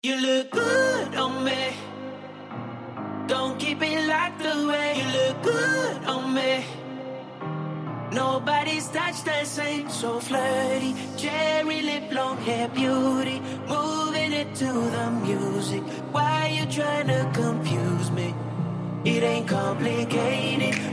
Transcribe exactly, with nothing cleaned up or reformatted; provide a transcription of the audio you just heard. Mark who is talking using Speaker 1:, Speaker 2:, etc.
Speaker 1: You look good on me. Don't keep it locked away. You look good on me. Nobody's touched the same. So flirty, cherry lip, long hair beauty, moving it to the music. Why you trying to confuse me? It ain't complicated.